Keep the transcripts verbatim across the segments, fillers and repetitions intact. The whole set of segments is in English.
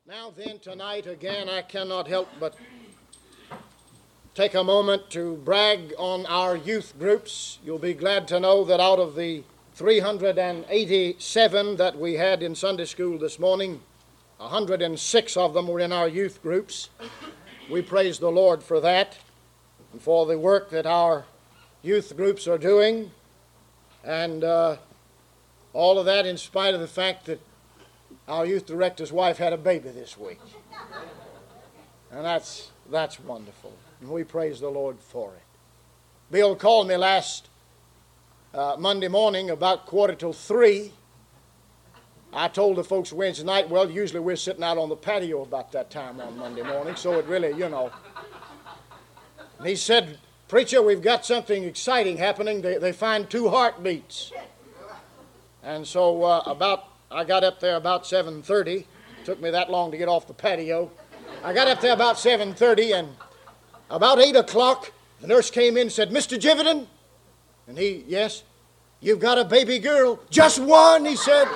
Now then, tonight again, I cannot help but take a moment to brag on our youth groups. You'll be glad to know that out of the three hundred eighty-seven that we had in Sunday school this morning, one hundred six of them were in our youth groups. We praise the Lord for that and for the work that our youth groups are doing, and uh, all of that in spite of the fact that our youth director's wife had a baby this week. And that's that's wonderful. And we praise the Lord for it. Bill called me last uh, Monday morning about quarter till three. I told the folks Wednesday night, well, usually we're sitting out on the patio about that time on Monday morning, so it really, you know. And he said, "Preacher, we've got something exciting happening. They, they find two heartbeats." And so uh, about I got up there about seven thirty. Took me that long to get off the patio. I got up there about seven thirty, and about eight o'clock, the nurse came in and said, "Mister Jividan?" And he, "Yes." "You've got a baby girl." "Just one," he said.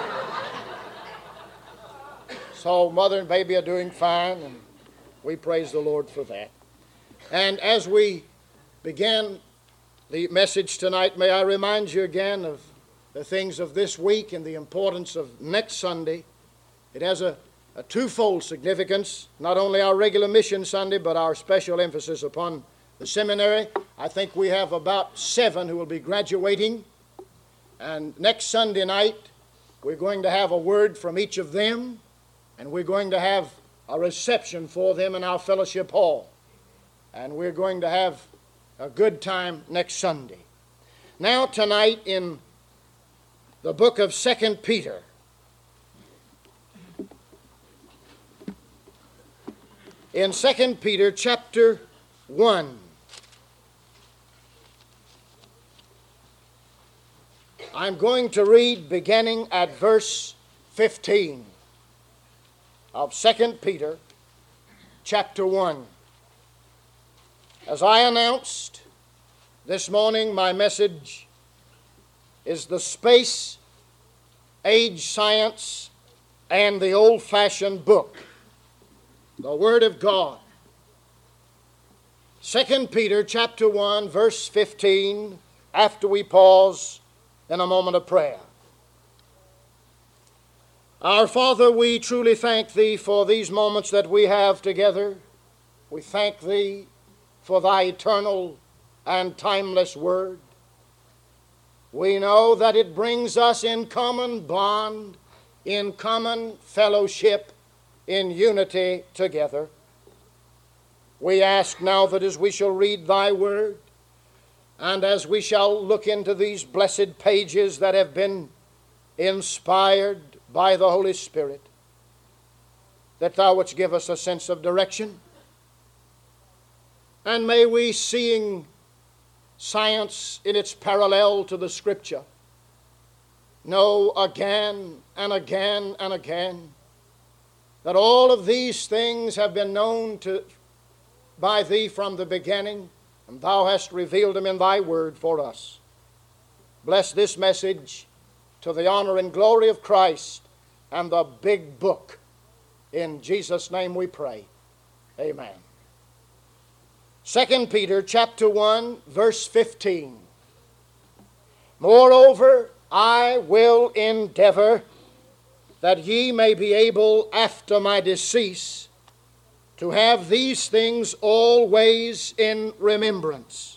So mother and baby are doing fine, and we praise the Lord for that. And as we begin the message tonight, may I remind you again of the things of this week and the importance of next Sunday. It has a, a twofold significance, not only our regular mission Sunday, but our special emphasis upon the seminary. I think we have about seven who will be graduating, and next Sunday night we're going to have a word from each of them, and we're going to have a reception for them in our fellowship hall, and we're going to have a good time next Sunday. Now tonight in the book of Second Peter. In Second Peter chapter one, I'm going to read beginning at verse fifteen of Second Peter chapter one. As I announced this morning, my message is the space, age, science, and the old-fashioned book, the Word of God. Second Peter chapter one, verse fifteen, after we pause in a moment of prayer. Our Father, we truly thank Thee for these moments that we have together. We thank Thee for Thy eternal and timeless Word. We know that it brings us in common bond, in common fellowship, in unity together. We ask now that as we shall read Thy Word, and as we shall look into these blessed pages that have been inspired by the Holy Spirit, that Thou wouldst give us a sense of direction, and may we, seeing science in its parallel to the Scripture, know again and again and again that all of these things have been known to by Thee from the beginning, and Thou hast revealed them in Thy Word for us. Bless this message to the honor and glory of Christ and the big book. In Jesus' name we pray. Amen. Second Peter chapter one, verse fifteen. Moreover, I will endeavor that ye may be able after my decease to have these things always in remembrance.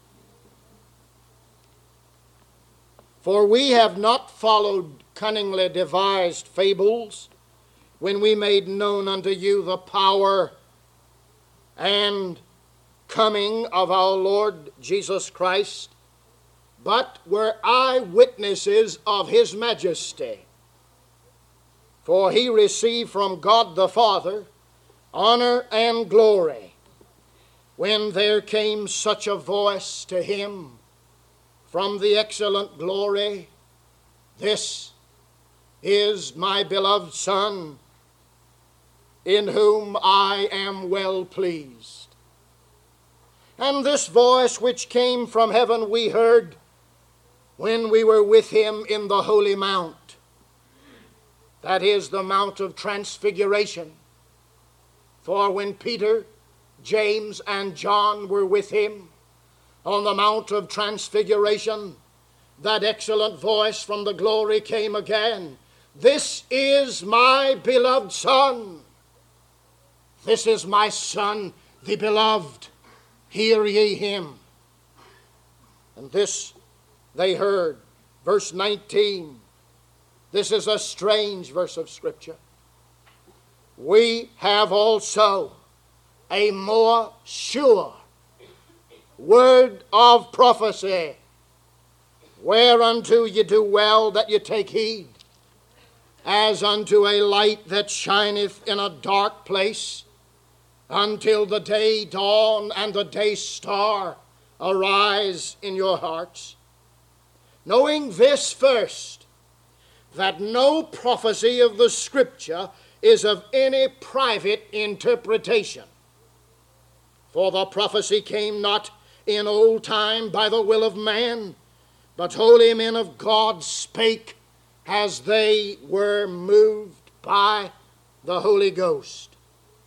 For we have not followed cunningly devised fables when we made known unto you the power and coming of our Lord Jesus Christ, but were eyewitnesses of His majesty. For He received from God the Father honor and glory when there came such a voice to Him from the excellent glory, "This is my beloved Son, in whom I am well pleased." And this voice which came from heaven we heard when we were with Him in the holy mount, that is the Mount of Transfiguration, For when Peter, James, and John were with him on the Mount of Transfiguration, that excellent voice from the glory came again. This is my beloved Son. This is my Son, the beloved. Hear ye him. And this they heard. Verse nineteen. This is a strange verse of Scripture. We have also a more sure word of prophecy, whereunto ye do well that ye take heed, as unto a light that shineth in a dark place, until the day dawn and the day star arise in your hearts. Knowing this first, that no prophecy of the Scripture is of any private interpretation. For the prophecy came not in old time by the will of man, but holy men of God spake as they were moved by the Holy Ghost.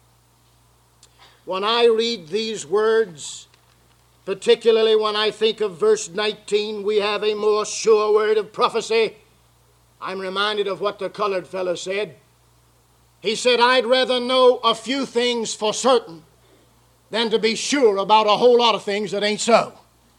When I read these words, particularly when I think of verse nineteen, we have a more sure word of prophecy, I'm reminded of what the colored fellow said. He said, I'd rather know a few things for certain than to be sure about a whole lot of things that ain't so.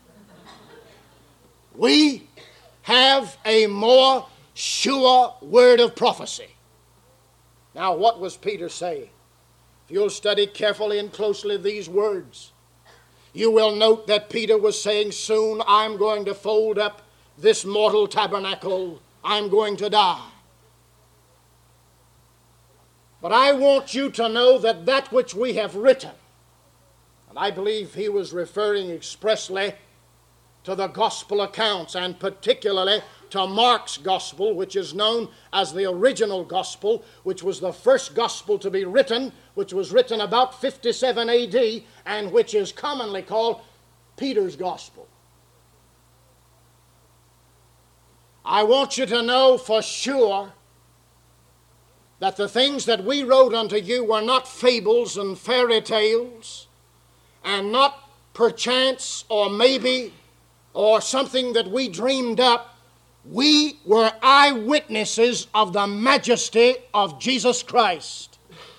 We have a more sure word of prophecy. Now, what was Peter saying? If you'll study carefully and closely these words, you will note that Peter was saying, soon I'm going to fold up this mortal tabernacle. I'm going to die. But I want you to know that that which we have written, and I believe he was referring expressly to the gospel accounts, and particularly to Mark's gospel, which is known as the original gospel, which was the first gospel to be written, which was written about fifty-seven A D, and which is commonly called Peter's gospel. I want you to know for sure that the things that we wrote unto you were not fables and fairy tales, and not perchance or maybe or something that we dreamed up. We were eyewitnesses of the majesty of Jesus Christ.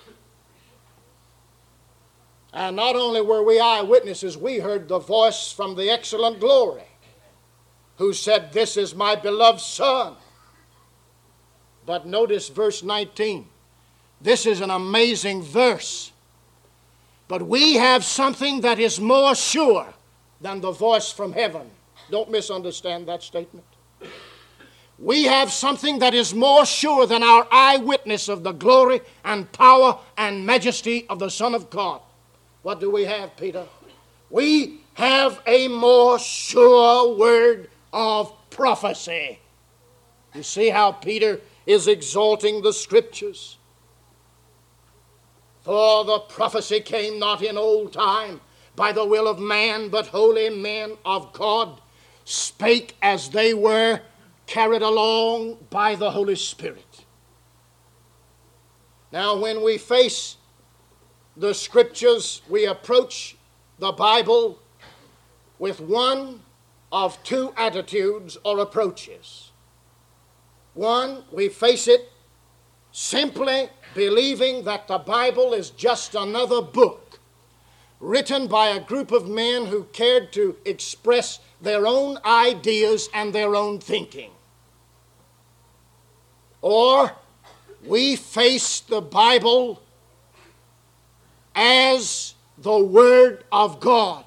And not only were we eyewitnesses, we heard the voice from the excellent glory, who said, this is my beloved Son. But notice verse nineteen. This is an amazing verse. But we have something that is more sure than the voice from heaven. Don't misunderstand that statement. We have something that is more sure than our eyewitness of the glory and power and majesty of the Son of God. What do we have, Peter? We have a more sure word of prophecy. You see how Peter is exalting the Scriptures. For the prophecy came not in old time by the will of man, but holy men of God spake as they were carried along by the Holy Spirit. Now, when we face the Scriptures, we approach the Bible with one of two attitudes or approaches. One, we face it simply believing that the Bible is just another book written by a group of men who cared to express their own ideas and their own thinking. Or we face the Bible as the Word of God.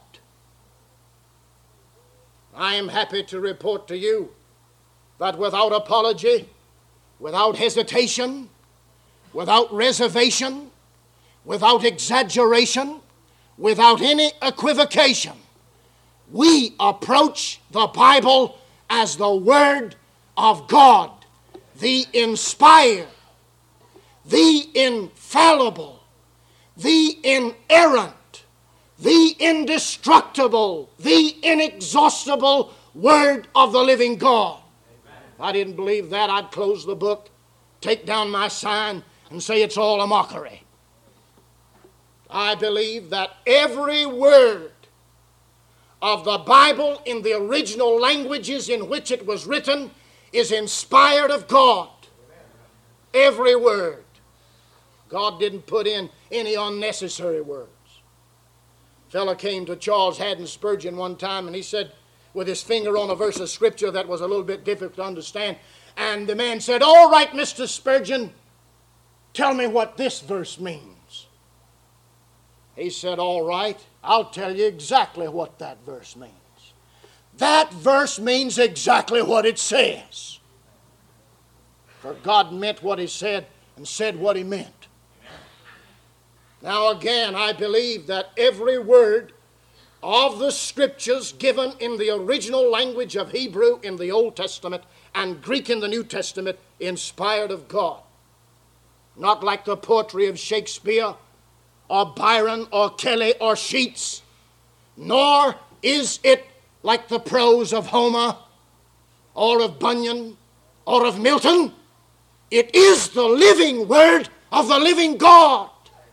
I am happy to report to you that without apology, without hesitation, without reservation, without exaggeration, without any equivocation, we approach the Bible as the Word of God, the inspired, the infallible, the inerrant, the indestructible, the inexhaustible Word of the living God. If I didn't believe that, I'd close the book, take down my sign, and say it's all a mockery. I believe that every word of the Bible in the original languages in which it was written is inspired of God. Every word. God didn't put in any unnecessary words. A fellow came to Charles Haddon Spurgeon one time and he said, with his finger on a verse of Scripture that was a little bit difficult to understand, and the man said, "All right, Mister Spurgeon, tell me what this verse means." He said, "All right, I'll tell you exactly what that verse means. That verse means exactly what it says." For God meant what He said and said what He meant. Now again, I believe that every word of the Scriptures given in the original language of Hebrew in the Old Testament and Greek in the New Testament, inspired of God. Not like the poetry of Shakespeare or Byron or Kelly or Sheats, nor is it like the prose of Homer or of Bunyan or of Milton. It is the living word of the living God.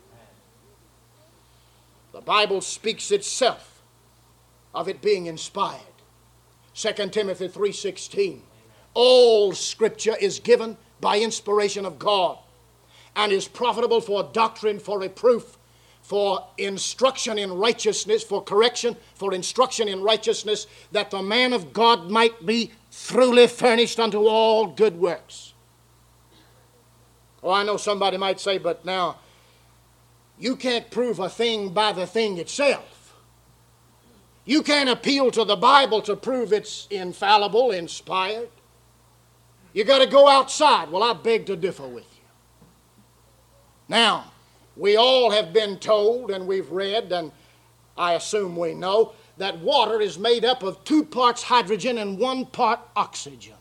The Bible speaks itself of it being inspired. Second Timothy three sixteen. All Scripture is given by inspiration of God and is profitable for doctrine, for reproof, for instruction in righteousness, for correction, for instruction in righteousness, that the man of God might be thoroughly furnished unto all good works. Oh, I know somebody might say, but now, you can't prove a thing by the thing itself. You can't appeal to the Bible to prove it's infallible, inspired. You got to go outside. Well, I beg to differ with you. Now, we all have been told, and we've read, and I assume we know, that water is made up of two parts hydrogen and one part oxygen.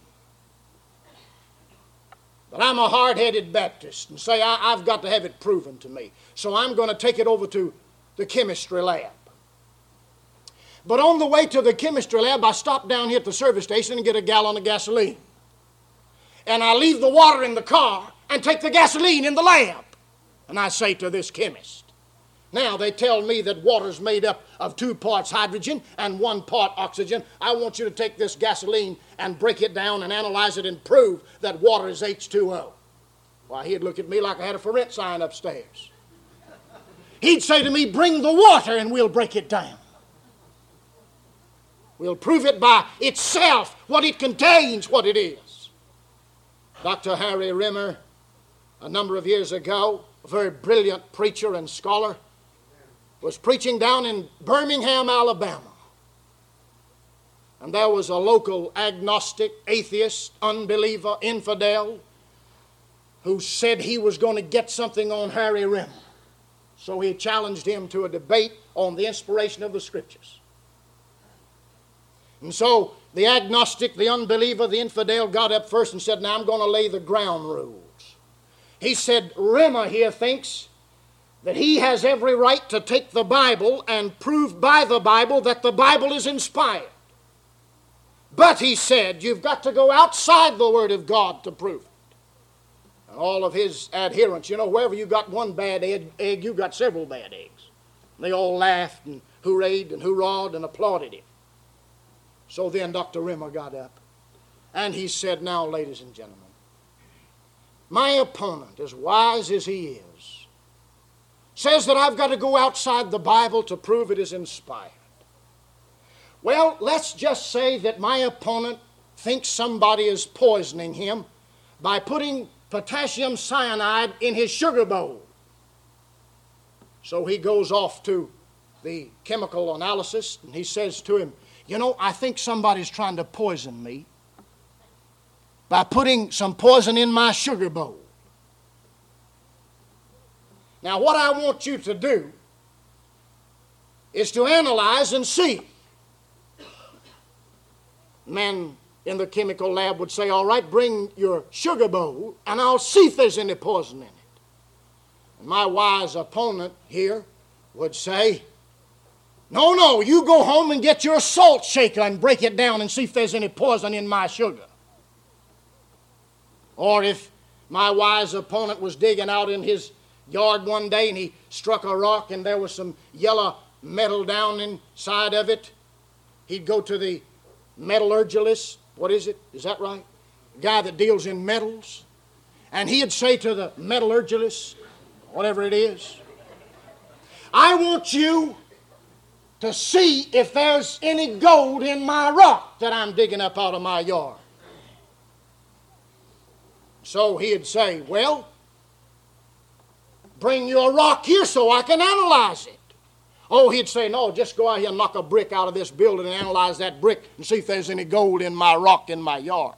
But I'm a hard-headed Baptist and say I, I've got to have it proven to me. So I'm going to take it over to the chemistry lab. But on the way to the chemistry lab, I stop down here at the service station and get a gallon of gasoline. And I leave the water in the car and take the gasoline in the lab. And I say to this chemist, now they tell me that water's made up of two parts hydrogen and one part oxygen. I want you to take this gasoline and break it down and analyze it and prove that water is H two O. Why, he'd look at me like I had a for rent sign upstairs. He'd say to me, bring the water and we'll break it down. We'll prove it by itself, what it contains, what it is. Doctor Harry Rimmer, a number of years ago, a very brilliant preacher and scholar, was preaching down in Birmingham, Alabama. And there was a local agnostic, atheist, unbeliever, infidel, who said he was going to get something on Harry Rimmer. So he challenged him to a debate on the inspiration of the Scriptures. And so the agnostic, the unbeliever, the infidel got up first and said, now I'm going to lay the ground rules. He said, Rimmer here thinks that he has every right to take the Bible and prove by the Bible that the Bible is inspired. But, he said, you've got to go outside the Word of God to prove it. And all of his adherents, you know, wherever you got one bad egg, egg you got several bad eggs. They all laughed and hooraed and hoorah'd and applauded him. So then Doctor Rimmer got up and he said, now, ladies and gentlemen, my opponent, as wise as he is, says that I've got to go outside the Bible to prove it is inspired. Well, let's just say that my opponent thinks somebody is poisoning him by putting potassium cyanide in his sugar bowl. So he goes off to the chemical analysis and he says to him, you know, I think somebody's trying to poison me by putting some poison in my sugar bowl. Now, what I want you to do is to analyze and see. Man in the chemical lab would say, all right, bring your sugar bowl and I'll see if there's any poison in it. And my wise opponent here would say, no, no, you go home and get your salt shaker and break it down and see if there's any poison in my sugar. Or if my wise opponent was digging out in his yard one day and he struck a rock and there was some yellow metal down inside of it, he'd go to the metallurgist. What is it? Is that right? The guy that deals in metals. And he'd say to the metallurgist, whatever it is, I want you to see if there's any gold in my rock that I'm digging up out of my yard. So he'd say, well, bring your rock here so I can analyze it. Oh, he'd say, no, just go out here and knock a brick out of this building and analyze that brick and see if there's any gold in my rock in my yard.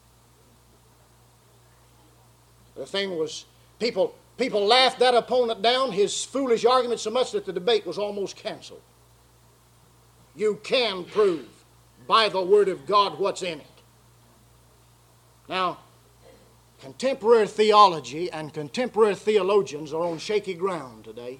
The thing was, people, people laughed that opponent down, his foolish argument, so much that the debate was almost canceled. You can prove by the Word of God what's in it. Now, contemporary theology and contemporary theologians are on shaky ground today.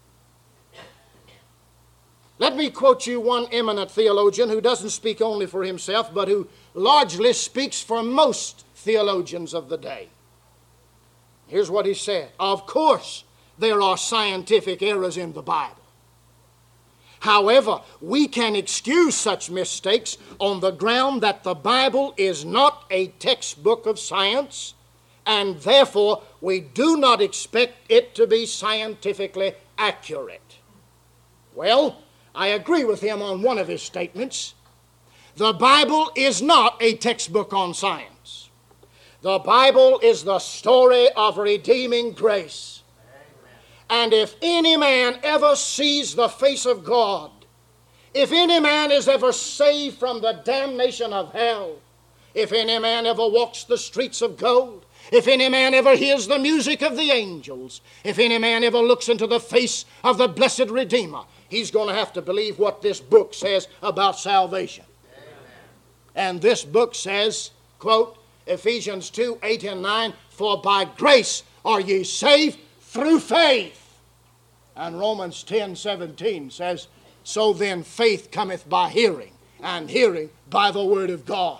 Let me quote you one eminent theologian who doesn't speak only for himself, but who largely speaks for most theologians of the day. Here's what he said. Of course, there are scientific errors in the Bible. However, we can excuse such mistakes on the ground that the Bible is not a textbook of science, and therefore we do not expect it to be scientifically accurate. Well, I agree with him on one of his statements. The Bible is not a textbook on science. The Bible is the story of redeeming grace. And if any man ever sees the face of God, if any man is ever saved from the damnation of hell, if any man ever walks the streets of gold, if any man ever hears the music of the angels, if any man ever looks into the face of the blessed Redeemer, he's going to have to believe what this book says about salvation. Amen. And this book says, quote, Ephesians two, eight and nine, for by grace are ye saved through faith. And Romans ten, seventeen says, so then faith cometh by hearing, and hearing by the word of God.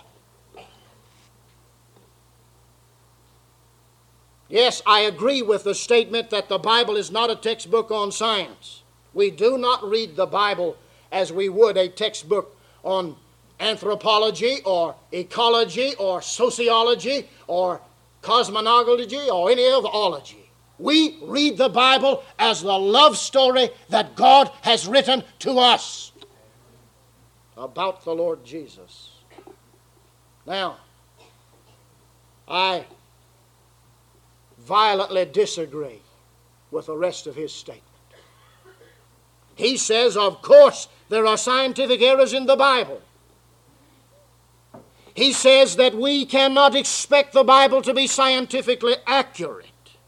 Yes, I agree with the statement that the Bible is not a textbook on science. We do not read the Bible as we would a textbook on anthropology or ecology or sociology or cosmology or any other ology. We read the Bible as the love story that God has written to us about the Lord Jesus. Now, I violently disagree with the rest of his statement. He says, of course, there are scientific errors in the Bible. He says that we cannot expect the Bible to be scientifically accurate.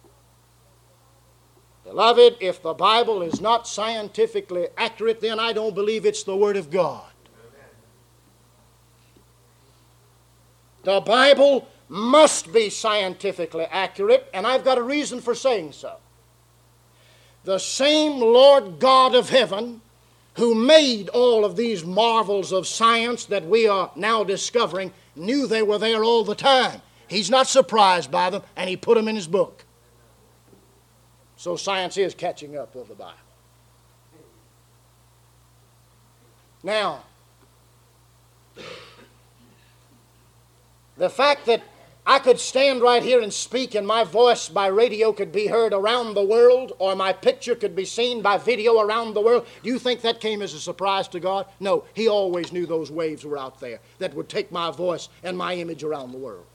Beloved, if the Bible is not scientifically accurate, then I don't believe it's the Word of God. The Bible must be scientifically accurate, and I've got a reason for saying so. The same Lord God of heaven who made all of these marvels of science that we are now discovering knew they were there all the time. He's not surprised by them, and he put them in his book. So science is catching up with the Bible. Now, the fact that I could stand right here and speak and my voice by radio could be heard around the world, or my picture could be seen by video around the world, do you think that came as a surprise to God? No, He always knew those waves were out there that would take my voice and my image around the world.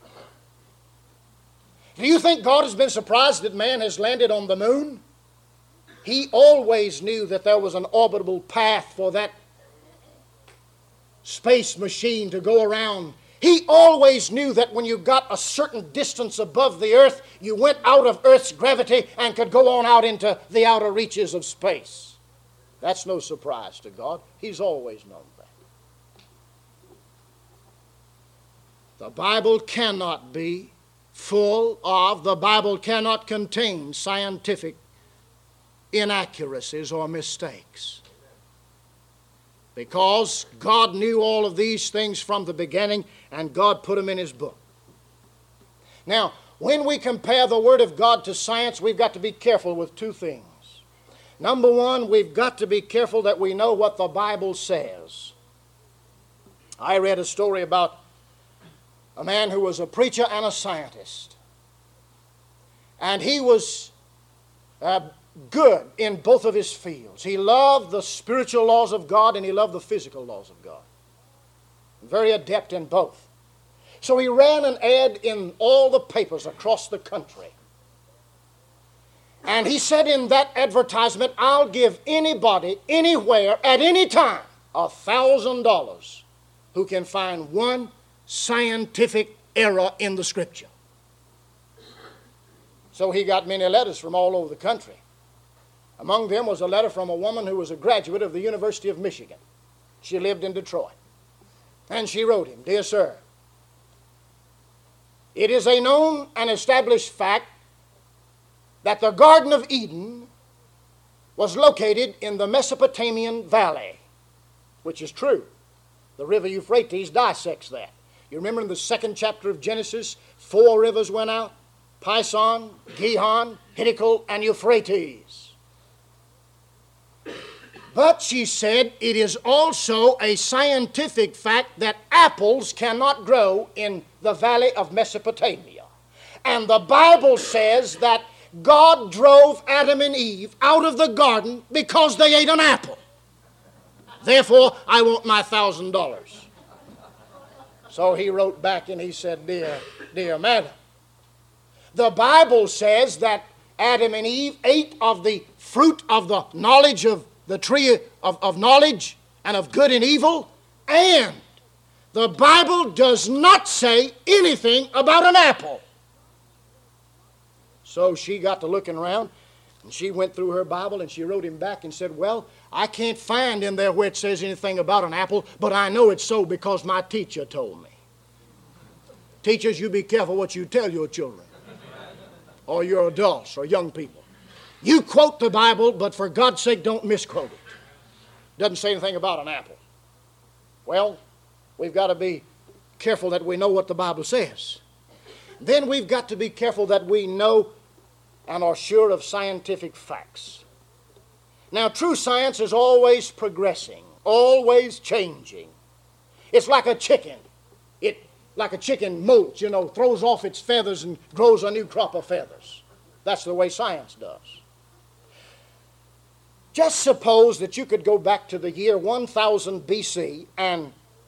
Do you think God has been surprised that man has landed on the moon? He always knew that there was an orbitable path for that space machine to go around. He always knew that when you got a certain distance above the earth, you went out of Earth's gravity and could go on out into the outer reaches of space. That's no surprise to God. He's always known that. The Bible cannot be full of, the Bible cannot contain scientific inaccuracies or mistakes. Because God knew all of these things from the beginning, and God put them in His book. Now, when we compare the Word of God to science, we've got to be careful with two things. Number one, we've got to be careful that we know what the Bible says. I read a story about a man who was a preacher and a scientist. And he was uh, good in both of his fields. He loved the spiritual laws of God and he loved the physical laws of God. Very adept in both. So he ran an ad in all the papers across the country. And he said in that advertisement, I'll give anybody, anywhere, at any time, a thousand dollars who can find one scientific error in the Scripture. So he got many letters from all over the country. Among them was a letter from a woman who was a graduate of the University of Michigan. She lived in Detroit. And she wrote him, Dear Sir, it is a known and established fact that the Garden of Eden was located in the Mesopotamian Valley, which is true. The river Euphrates dissects that. You remember in the second chapter of Genesis, four rivers went out, Pison, Gihon, Hiddekel, and Euphrates. But she said it is also a scientific fact that apples cannot grow in the valley of Mesopotamia. And the Bible says that God drove Adam and Eve out of the garden because they ate an apple. Therefore, I want my thousand dollars. So he wrote back and he said, Dear, dear madam, the Bible says that Adam and Eve ate of the fruit of the knowledge of the tree of, of knowledge and of good and evil, and the Bible does not say anything about an apple. So she got to looking around, and she went through her Bible, and she wrote him back and said, well, I can't find in there where it says anything about an apple, but I know it's so because my teacher told me. Teachers, you be careful what you tell your children, or your adults, or young people. You quote the Bible, but for God's sake, don't misquote it. Doesn't say anything about an apple. Well, we've got to be careful that we know what the Bible says. Then we've got to be careful that we know and are sure of scientific facts. Now, true science is always progressing, always changing. It's like a chicken. It, like a chicken molts, you know, throws off its feathers and grows a new crop of feathers. That's the way science does. Just suppose that you could go back to the year one thousand B C and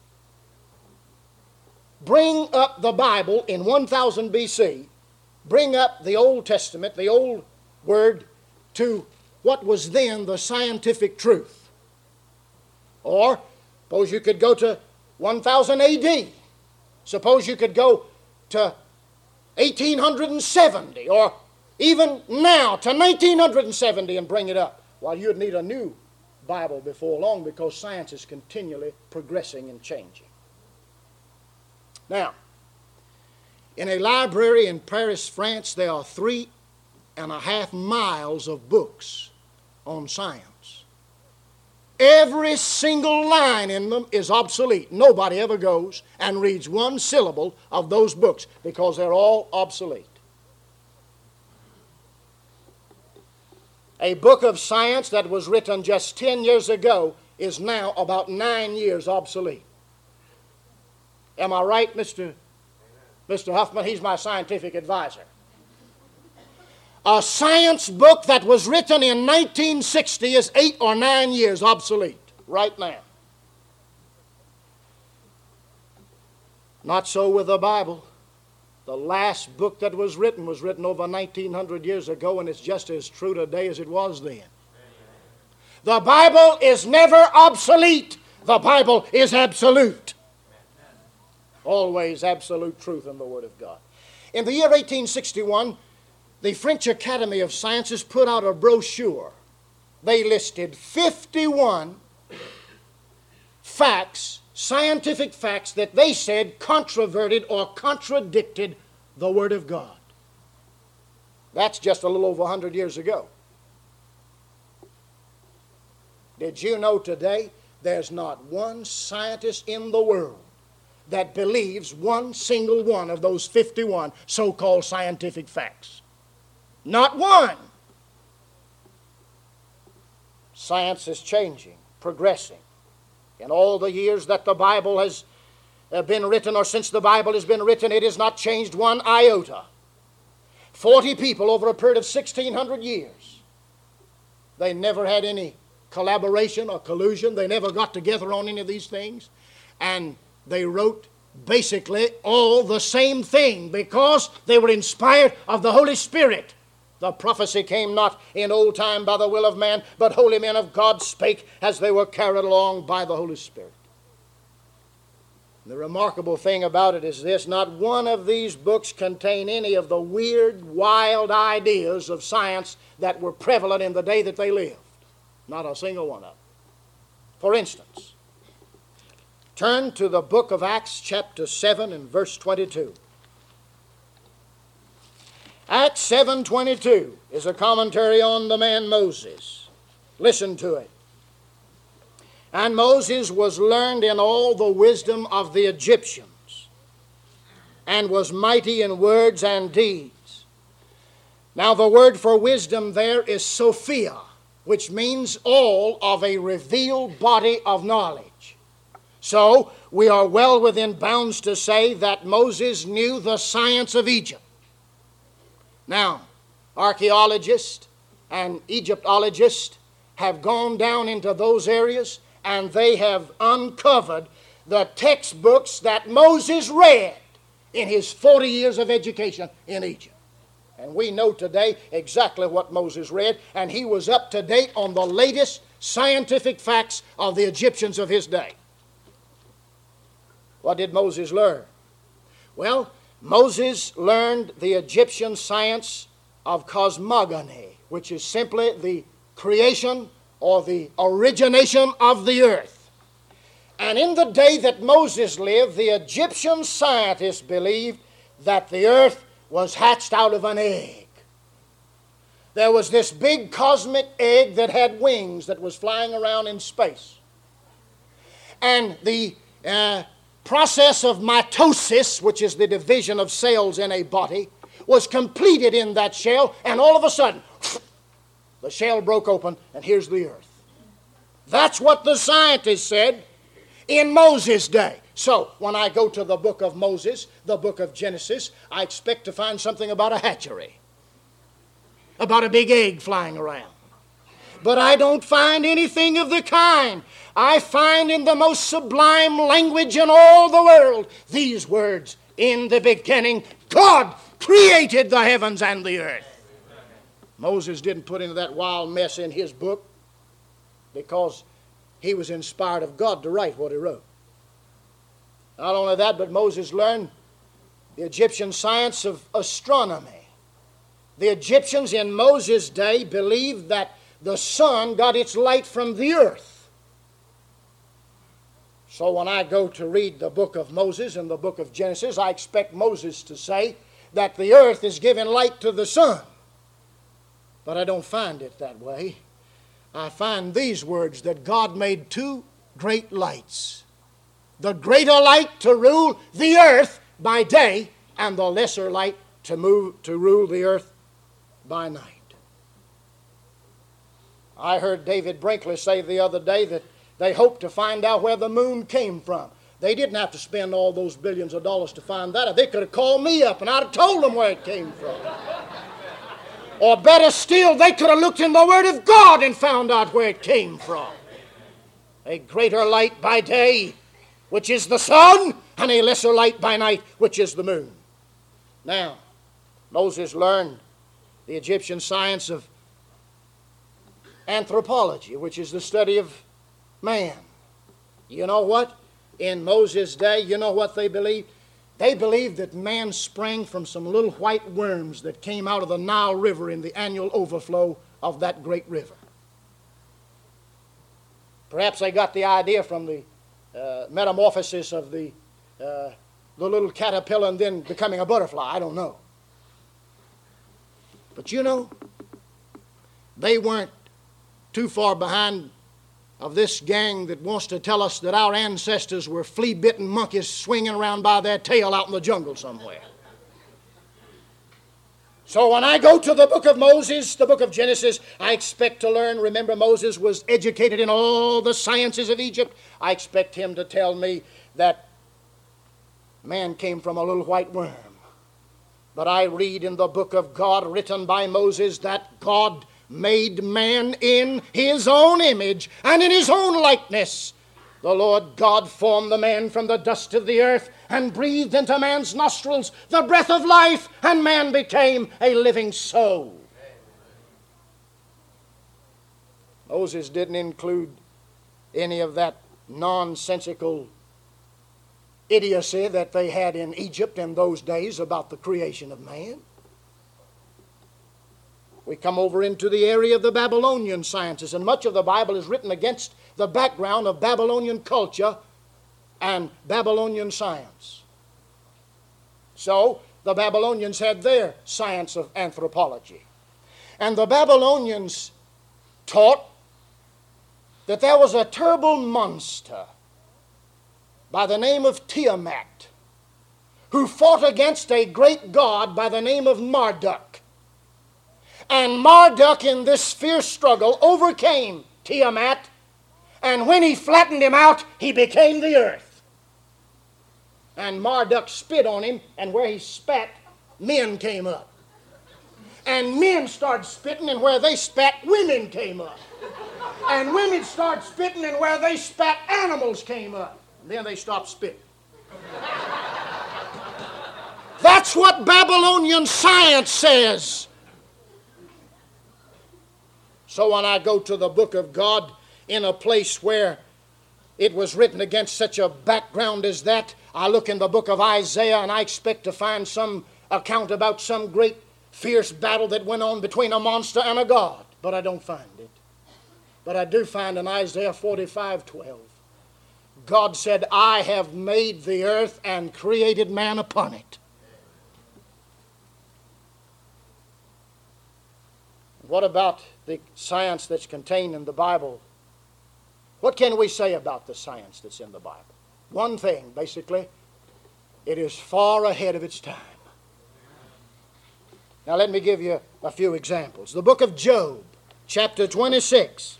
bring up the Bible in one thousand B C, bring up the Old Testament, the Old Word, to what was then the scientific truth. Or, suppose you could go to one thousand A D. Suppose you could go to eighteen seventy, or even now to nineteen seventy and bring it up. Well, you'd need a new Bible before long because science is continually progressing and changing. Now, in a library in Paris, France, there are three and a half miles of books on science. Every single line in them is obsolete. Nobody ever goes and reads one syllable of those books because they're all obsolete. A book of science that was written just ten years ago is now about nine years obsolete. Am I right, Mister Mister Huffman? He's my scientific advisor. A science book that was written in nineteen sixty is eight or nine years obsolete right now. Not so with the Bible. The last book that was written was written over nineteen hundred years ago, and it's just as true today as it was then. The Bible is never obsolete. The Bible is absolute. Always absolute truth in the Word of God. In the year eighteen sixty-one, the French Academy of Sciences put out a brochure. They listed fifty-one facts, scientific facts, that they said controverted or contradicted the Word of God. That's just a little over one hundred years ago. Did you know today there's not one scientist in the world that believes one single one of those fifty-one so-called scientific facts. Not one. Science is changing, progressing. In all the years that the Bible has been written, or since the Bible has been written, it has not changed one iota. Forty people over a period of sixteen hundred years. They never had any collaboration or collusion. They never got together on any of these things. And they wrote basically all the same thing because they were inspired of the Holy Spirit. The prophecy came not in old time by the will of man, but holy men of God spake as they were carried along by the Holy Spirit. The remarkable thing about it is this: not one of these books contain any of the weird, wild ideas of science that were prevalent in the day that they lived. Not a single one of them. For instance, turn to the book of Acts chapter seven and verse twenty-two. Acts seven twenty-two is a commentary on the man Moses. Listen to it. And Moses was learned in all the wisdom of the Egyptians, and was mighty in words and deeds. Now the word for wisdom there is Sophia, which means all of a revealed body of knowledge. So we are well within bounds to say that Moses knew the science of Egypt. Now, archaeologists and Egyptologists have gone down into those areas, and they have uncovered the textbooks that Moses read in his forty years of education in Egypt. And we know today exactly what Moses read, and he was up to date on the latest scientific facts of the Egyptians of his day. What did Moses learn? Well, Moses learned the Egyptian science of cosmogony, which is simply the creation or the origination of the earth. And in the day that Moses lived, the Egyptian scientists believed that the earth was hatched out of an egg. There was this big cosmic egg that had wings that was flying around in space. And the uh, process of mitosis, which is the division of cells in a body, was completed in that shell, and all of a sudden, the shell broke open, and here's the earth. That's what the scientists said in Moses' day. So, when I go to the book of Moses, the book of Genesis, I expect to find something about a hatchery, about a big egg flying around. But I don't find anything of the kind. I find in the most sublime language in all the world these words: in the beginning, God created the heavens and the earth. Moses didn't put into that wild mess in his book because he was inspired of God to write what he wrote. Not only that, but Moses learned the Egyptian science of astronomy. The Egyptians in Moses' day believed that the sun got its light from the earth. So when I go to read the book of Moses and the book of Genesis, I expect Moses to say that the earth is giving light to the sun. But I don't find it that way. I find these words: that God made two great lights. The greater light to rule the earth by day, and the lesser light to move to rule the earth by night. I heard David Brinkley say the other day that they hoped to find out where the moon came from. They didn't have to spend all those billions of dollars to find that out. They could have called me up and I'd have told them where it came from. Or better still, they could have looked in the Word of God and found out where it came from. A greater light by day, which is the sun, and a lesser light by night, which is the moon. Now, Moses learned the Egyptian science of anthropology, which is the study of man. You know what? In Moses' day, you know what they believed? They believed that man sprang from some little white worms that came out of the Nile River in the annual overflow of that great river. Perhaps they got the idea from the uh, metamorphosis of the, uh, the little caterpillar and then becoming a butterfly. I don't know. But you know, they weren't too far behind of this gang that wants to tell us that our ancestors were flea-bitten monkeys swinging around by their tail out in the jungle somewhere. So when I go to the book of Moses, the book of Genesis, I expect to learn. Remember, Moses was educated in all the sciences of Egypt. I expect him to tell me that man came from a little white worm. But I read in the book of God written by Moses that God made man in his own image and in his own likeness. The Lord God formed the man from the dust of the earth and breathed into man's nostrils the breath of life, and man became a living soul. Moses didn't include any of that nonsensical idiocy that they had in Egypt in those days about the creation of man. We come over into the area of the Babylonian sciences, and much of the Bible is written against the background of Babylonian culture and Babylonian science. So, the Babylonians had their science of anthropology. And the Babylonians taught that there was a terrible monster by the name of Tiamat who fought against a great god by the name of Marduk. And Marduk in this fierce struggle overcame Tiamat, and when he flattened him out, he became the earth. And Marduk spit on him, and where he spat, men came up. And men started spitting, and where they spat, women came up. And women started spitting, and where they spat, animals came up. And then they stopped spitting. That's what Babylonian science says. So when I go to the book of God in a place where it was written against such a background as that, I look in the book of Isaiah and I expect to find some account about some great fierce battle that went on between a monster and a god. But I don't find it. But I do find in Isaiah forty-five twelve, God said, I have made the earth and created man upon it. What about the science that's contained in the Bible? What can we say about the science that's in the Bible? One thing, basically, it is far ahead of its time. Now let me give you a few examples. The book of Job, chapter twenty-six.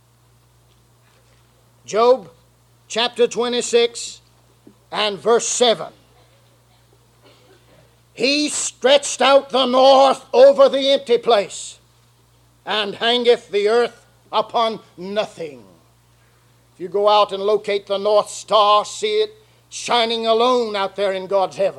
Job, chapter twenty-six, and verse seven. He stretched out the north over the empty place, and hangeth the earth upon nothing. If you go out and locate the North Star, see it shining alone out there in God's heaven.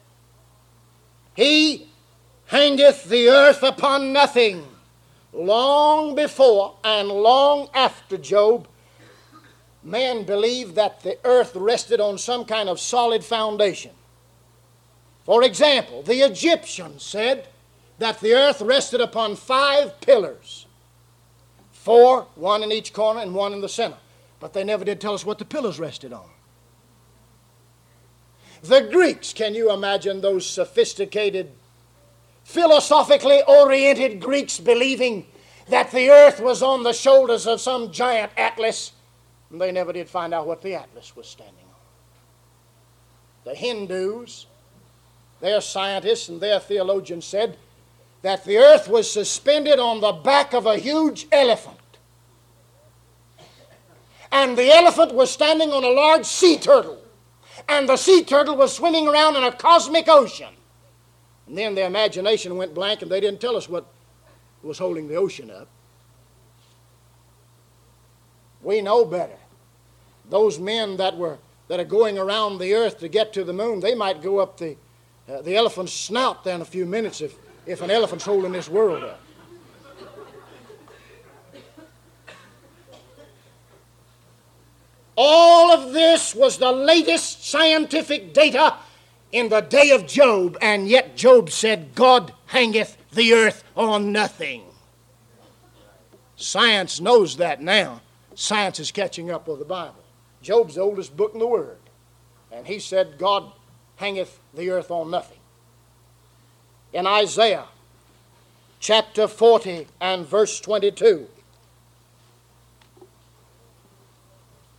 He hangeth the earth upon nothing. Long before and long after Job, man believed that the earth rested on some kind of solid foundation. For example, the Egyptians said that the earth rested upon five pillars. Four, one in each corner and one in the center. But they never did tell us what the pillars rested on. The Greeks, can you imagine those sophisticated, philosophically oriented Greeks believing that the earth was on the shoulders of some giant Atlas? And they never did find out what the Atlas was standing on. The Hindus, their scientists and their theologians said that the earth was suspended on the back of a huge elephant. And the elephant was standing on a large sea turtle. And the sea turtle was swimming around in a cosmic ocean. And then their imagination went blank and they didn't tell us what was holding the ocean up. We know better. Those men that were that are going around the earth to get to the moon, they might go up the, uh, the elephant's snout there in a few minutes if, if an elephant's holding this world up. All of this was the latest scientific data in the day of Job, and yet Job said, God hangeth the earth on nothing. Science knows that now. Science is catching up with the Bible. Job's the oldest book in the Word, and he said, God hangeth the earth on nothing. In Isaiah chapter forty and verse twenty-two,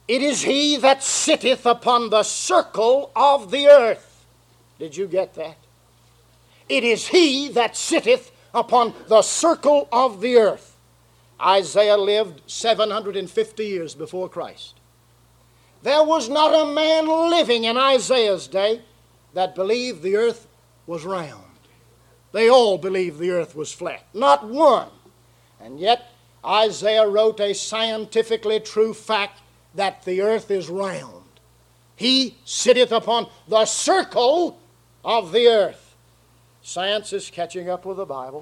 It is he that sitteth upon the circle of the earth. Did you get that? It is he that sitteth upon the circle of the earth. Isaiah lived seven hundred fifty years before Christ. There was not a man living in Isaiah's day that believed the earth was round. They all believed the earth was flat. Not one. And yet Isaiah wrote a scientifically true fact that the earth is round. He sitteth upon the circle of the earth. Science is catching up with the Bible.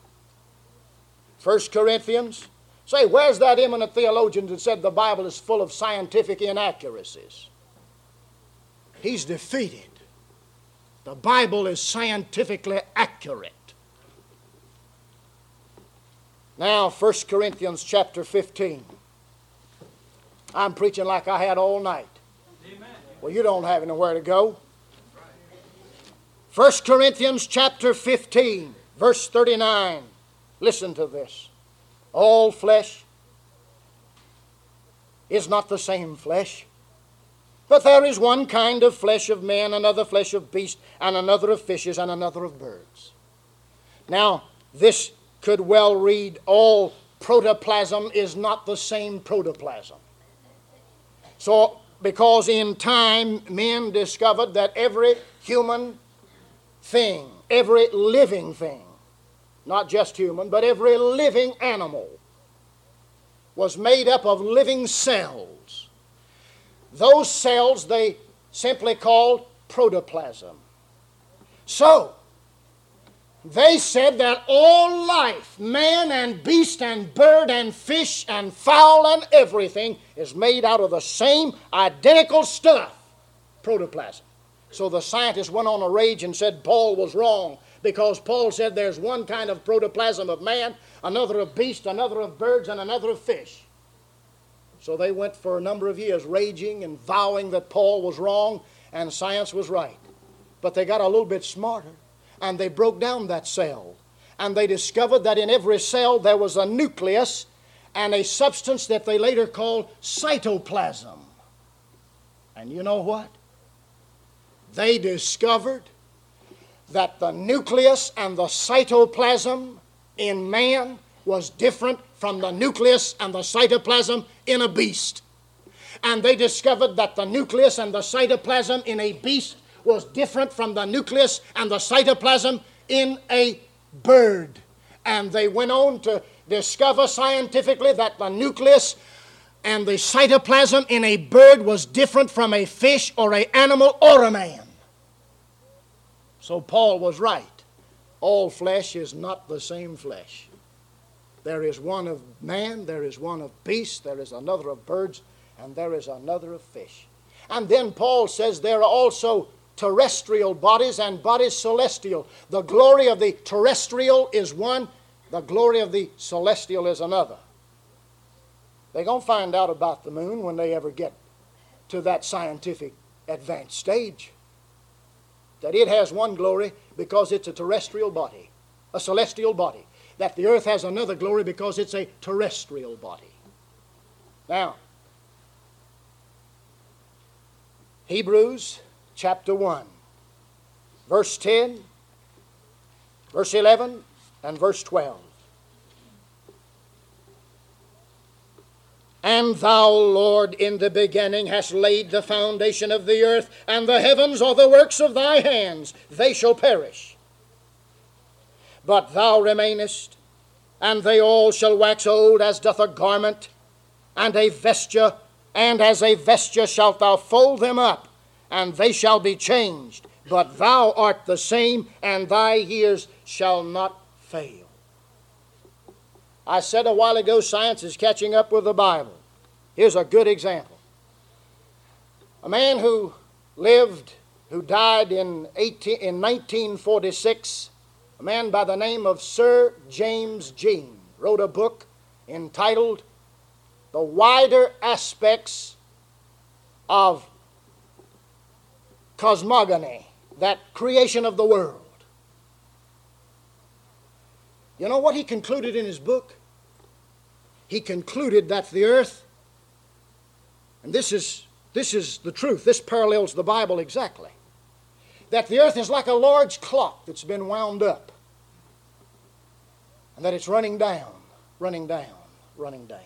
First Corinthians. Say, where's that eminent theologian that said the Bible is full of scientific inaccuracies? He's defeated. The Bible is scientifically accurate. Now, First Corinthians chapter fifteen. I'm preaching like I had all night. Amen. Well, you don't have anywhere to go. First Corinthians chapter fifteen, verse thirty-nine. Listen to this. All flesh is not the same flesh, but there is one kind of flesh of men, another flesh of beasts, and another of fishes, and another of birds. Now, this could well read, all protoplasm is not the same protoplasm. So, because in time men discovered that every human thing, every living thing, not just human, but every living animal was made up of living cells. Those cells they simply called protoplasm. So, they said that all life, man and beast and bird and fish and fowl and everything, is made out of the same identical stuff, protoplasm. So the scientists went on a rage and said Paul was wrong, because Paul said there's one kind of protoplasm of man, another of beast, another of birds, and another of fish. So they went for a number of years raging and vowing that Paul was wrong and science was right. But they got a little bit smarter, and they broke down that cell. And they discovered that in every cell there was a nucleus and a substance that they later called cytoplasm. And you know what? They discovered that the nucleus and the cytoplasm in man was different from the nucleus and the cytoplasm in a beast. And they discovered that the nucleus and the cytoplasm in a beast was different from the nucleus and the cytoplasm in a bird. And they went on to discover scientifically that the nucleus and the cytoplasm in a bird was different from a fish or an animal or a man. So Paul was right. All flesh is not the same flesh. There is one of man, there is one of beast, there is another of birds, and there is another of fish. And then Paul says there are also terrestrial bodies and bodies celestial. The glory of the terrestrial is one, the glory of the celestial is another. They're going to find out about the moon when they ever get to that scientific advanced stage. That it has one glory because it's a terrestrial body, a celestial body. That the earth has another glory because it's a terrestrial body. Now, Hebrews chapter one, verse ten, verse eleven, and verse twelve. And thou, Lord, in the beginning hast laid the foundation of the earth, and the heavens are the works of thy hands. They shall perish. But thou remainest, and they all shall wax old as doth a garment, and a vesture, and as a vesture shalt thou fold them up, and they shall be changed. But thou art the same, and thy years shall not fail. I said a while ago, science is catching up with the Bible. Here's a good example. A man who lived, who died in, eighteen, in nineteen forty-six, a man by the name of Sir James Jean, wrote a book entitled The Wider Aspects of Cosmogony, that creation of the world. You know what he concluded in his book? He concluded that the earth and this is, this is the truth, this parallels the Bible exactly, that the earth is like a large clock that's been wound up, and that it's running down, running down, running down.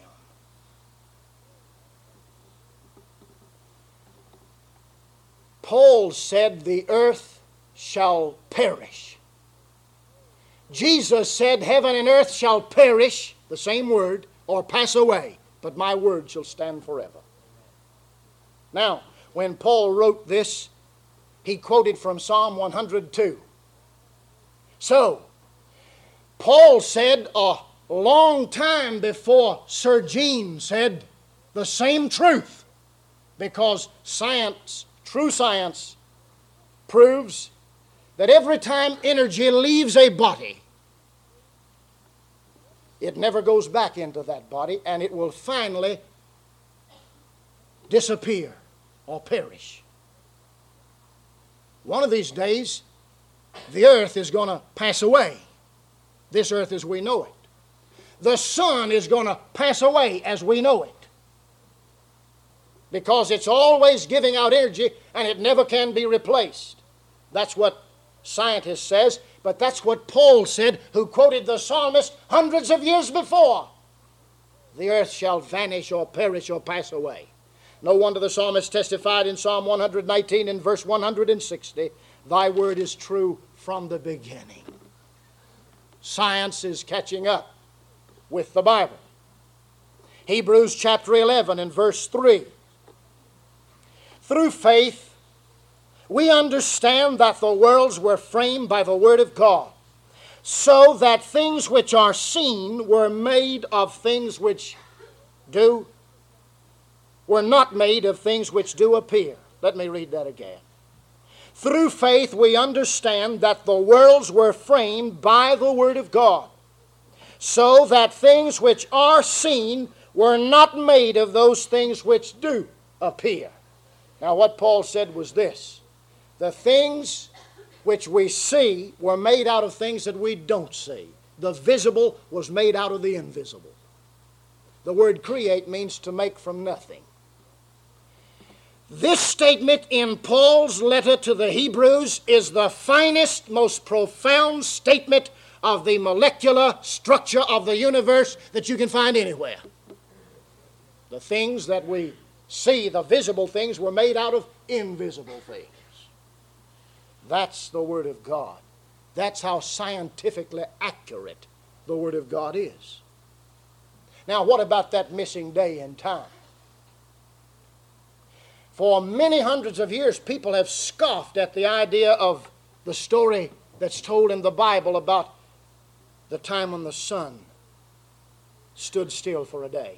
Paul said the earth shall perish. Jesus said heaven and earth shall perish, the same word, or pass away, but my word shall stand forever. Now, when Paul wrote this, he quoted from Psalm one hundred two. So, Paul said a long time before Sir Jean said the same truth, because science, true science, proves that every time energy leaves a body, it never goes back into that body, and it will finally disappear or perish. One of these days, the earth is going to pass away. This earth as we know it. The sun is going to pass away as we know it, because it's always giving out energy and it never can be replaced. That's what scientists says, but that's what Paul said, who quoted the psalmist hundreds of years before. The earth shall vanish or perish or pass away. No wonder the psalmist testified in Psalm one hundred nineteen in verse one hundred sixty, thy word is true from the beginning. Science is catching up with the Bible. Hebrews chapter eleven and verse three. Through faith, we understand that the worlds were framed by the Word of God, so that things which are seen were made of things which do, were not made of things which do appear. Let me read that again. Through faith, we understand that the worlds were framed by the Word of God, so that things which are seen were not made of those things which do appear. Now, what Paul said was this: the things which we see were made out of things that we don't see. The visible was made out of the invisible. The word create means to make from nothing. This statement in Paul's letter to the Hebrews is the finest, most profound statement of the molecular structure of the universe that you can find anywhere. The things that we see, the visible things, were made out of invisible things. That's the Word of God. That's how scientifically accurate the Word of God is. Now, what about that missing day in time? For many hundreds of years, people have scoffed at the idea of the story that's told in the Bible about the time when the sun stood still for a day.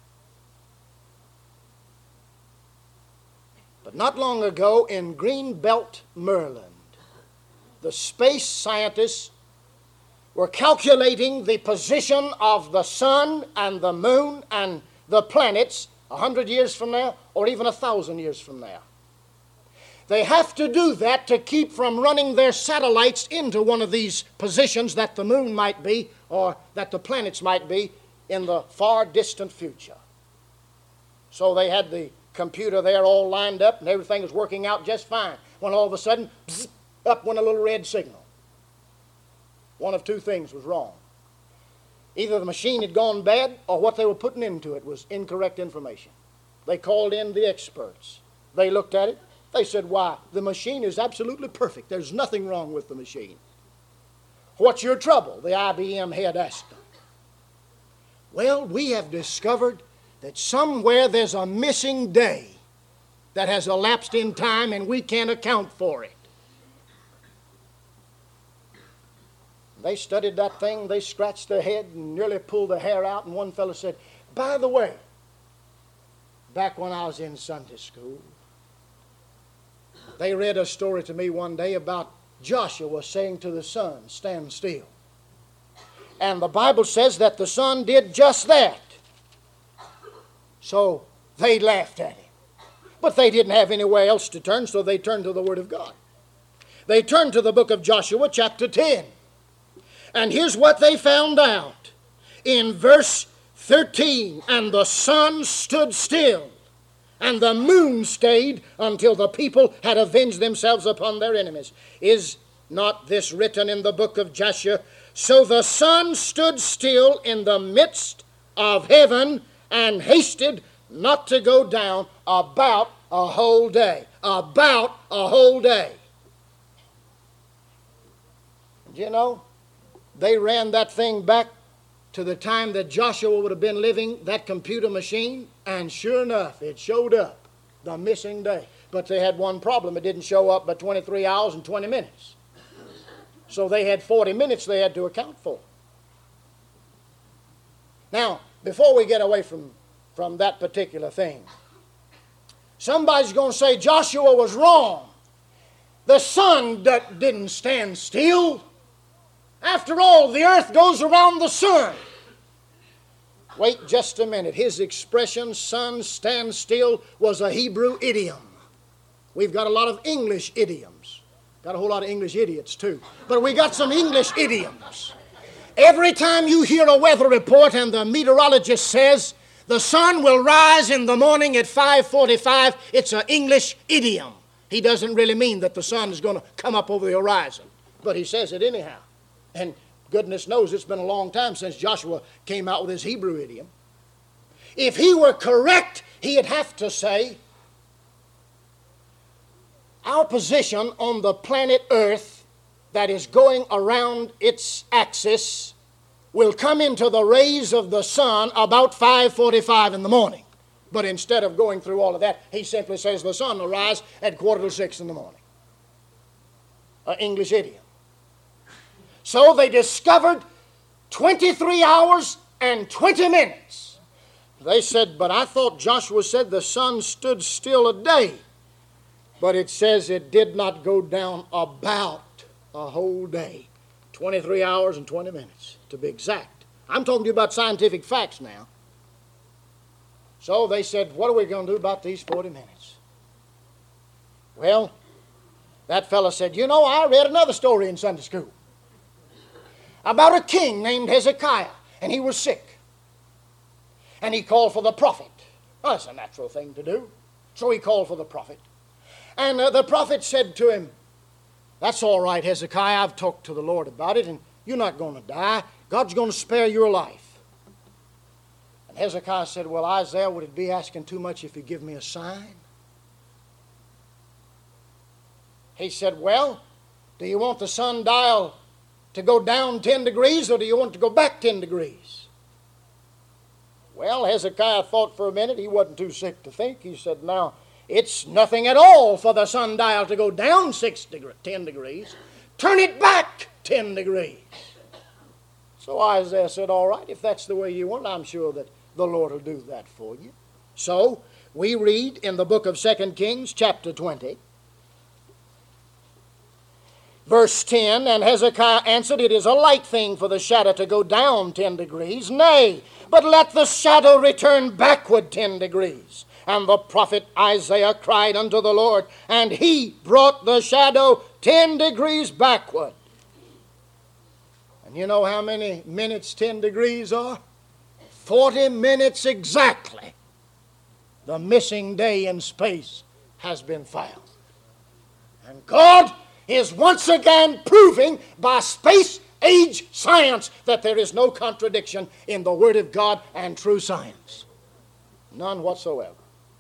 But not long ago in Greenbelt, Maryland, the space scientists were calculating the position of the sun and the moon and the planets a hundred years from now or even a thousand years from now. They have to do that to keep from running their satellites into one of these positions that the moon might be or that the planets might be in the far distant future. So they had the computer there all lined up and everything was working out just fine, when all of a sudden, bzz, up went a little red signal. One of two things was wrong. Either the machine had gone bad or what they were putting into it was incorrect information. They called in the experts. They looked at it. They said, why, the machine is absolutely perfect. There's nothing wrong with the machine. What's your trouble? The I B M head asked them. Well, we have discovered that somewhere there's a missing day that has elapsed in time and we can't account for it. They studied that thing, they scratched their head and nearly pulled their hair out, and one fellow said, by the way, back when I was in Sunday school, they read a story to me one day about Joshua saying to the sun, stand still. And the Bible says that the sun did just that. So they laughed at him. But they didn't have anywhere else to turn, so they turned to the Word of God. They turned to the book of Joshua, chapter ten. And here's what they found out. In verse thirteen, and the sun stood still, and the moon stayed until the people had avenged themselves upon their enemies. Is not this written in the book of Joshua? So the sun stood still in the midst of heaven and hasted not to go down about a whole day. About a whole day. You know, they ran that thing back to the time that Joshua would have been living, that computer machine, and sure enough, it showed up, the missing day. But they had one problem. It didn't show up but twenty-three hours and twenty minutes. So they had forty minutes they had to account for. Now, before we get away from, from that particular thing, somebody's going to say Joshua was wrong. The sun d- didn't stand still. After all, the earth goes around the sun. Wait just a minute. His expression, sun stand still, was a Hebrew idiom. We've got a lot of English idioms. Got a whole lot of English idiots too. But we got some English idioms. Every time you hear a weather report and the meteorologist says the sun will rise in the morning at five forty-five, it's an English idiom. He doesn't really mean that the sun is going to come up over the horizon. But he says it anyhow. And goodness knows it's been a long time since Joshua came out with his Hebrew idiom. If he were correct, he'd have to say, our position on the planet Earth that is going around its axis will come into the rays of the sun about five forty-five in the morning. But instead of going through all of that, he simply says the sun will rise at quarter to six in the morning. An English idiom. So they discovered twenty-three hours and twenty minutes. They said, but I thought Joshua said the sun stood still a day. But it says it did not go down about a whole day. twenty-three hours and twenty minutes, to be exact. I'm talking to you about scientific facts now. So they said, what are we going to do about these forty minutes? Well, that fellow said, you know, I read another story in Sunday school about a king named Hezekiah, and he was sick. And he called for the prophet. Well, that's a natural thing to do. So he called for the prophet. And uh, the prophet said to him, that's all right, Hezekiah, I've talked to the Lord about it, and you're not going to die. God's going to spare your life. And Hezekiah said, well, Isaiah, would it be asking too much if you give me a sign? He said, well, do you want the sundial to go down ten degrees, or do you want it to go back ten degrees? Well, Hezekiah thought for a minute. He wasn't too sick to think. He said, now, it's nothing at all for the sundial to go down six degrees, ten degrees. Turn it back ten degrees. So Isaiah said, all right, if that's the way you want, I'm sure that the Lord will do that for you. So we read in the book of Second Kings, chapter twenty, verse ten, and Hezekiah answered, it is a light thing for the shadow to go down ten degrees. Nay, but let the shadow return backward ten degrees. And the prophet Isaiah cried unto the Lord, and he brought the shadow ten degrees backward. And you know how many minutes ten degrees are? Forty minutes exactly. The missing day in space has been found. And God is once again proving by space-age science that there is no contradiction in the Word of God and true science. None whatsoever.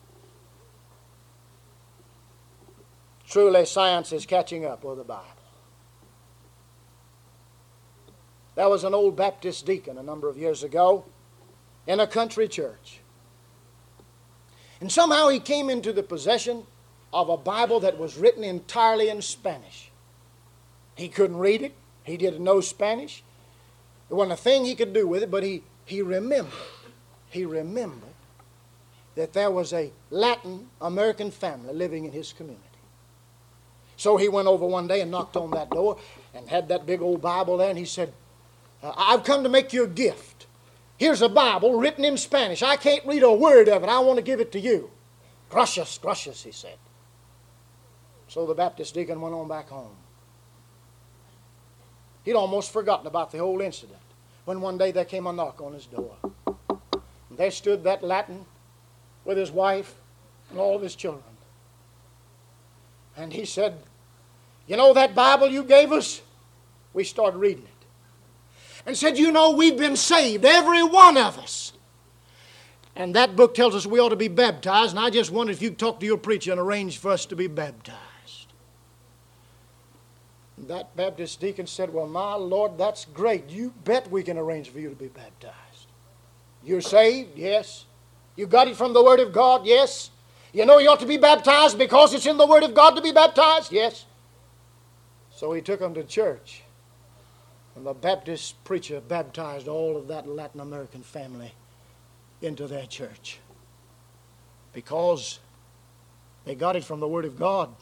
Truly, science is catching up with the Bible. There was an old Baptist deacon a number of years ago in a country church. And somehow he came into the possession of a Bible that was written entirely in Spanish. He couldn't read it. He didn't know Spanish. There wasn't a thing he could do with it, but he, he remembered. He remembered that there was a Latin American family living in his community. So he went over one day and knocked on that door and had that big old Bible there, and he said, I've come to make you a gift. Here's a Bible written in Spanish. I can't read a word of it. I want to give it to you. Gracias, gracias, he said. So the Baptist deacon went on back home. He'd almost forgotten about the whole incident when one day there came a knock on his door. And there stood that Latin with his wife and all of his children. And he said, you know that Bible you gave us? We started reading it. And said, you know, we've been saved, every one of us. And that book tells us we ought to be baptized, and I just wondered if you'd talk to your preacher and arrange for us to be baptized. And that Baptist deacon said, well, my Lord, that's great. You bet we can arrange for you to be baptized. You're saved? Yes. You got it from the Word of God? Yes. You know you ought to be baptized because it's in the Word of God to be baptized? Yes. So he took them to church. And the Baptist preacher baptized all of that Latin American family into their church. Because they got it from the Word of God.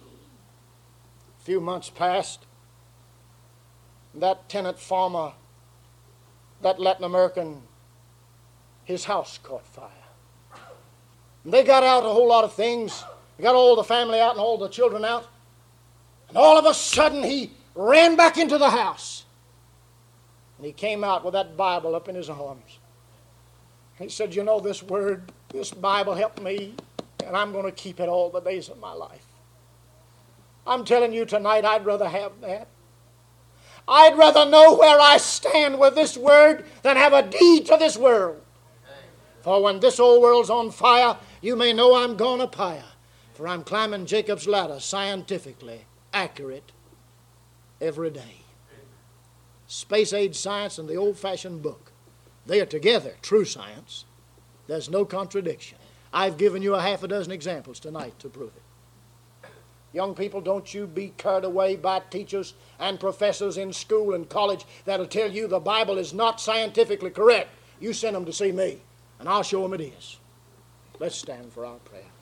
A few months passed. That tenant farmer, that Latin American, his house caught fire. And they got out a whole lot of things. They got all the family out and all the children out. And all of a sudden he ran back into the house. And he came out with that Bible up in his arms. He said, you know, this word, this Bible helped me, and I'm going to keep it all the days of my life. I'm telling you tonight, I'd rather have that. I'd rather know where I stand with this word than have a deed to this world. For when this old world's on fire, you may know I'm gone up higher. For I'm climbing Jacob's ladder scientifically accurate every day. Space age science and the old-fashioned book, they are together, true science. There's no contradiction. I've given you a half a dozen examples tonight to prove it. Young people, don't you be carried away by teachers and professors in school and college that'll tell you the Bible is not scientifically correct. You send them to see me, and I'll show them it is. Let's stand for our prayer.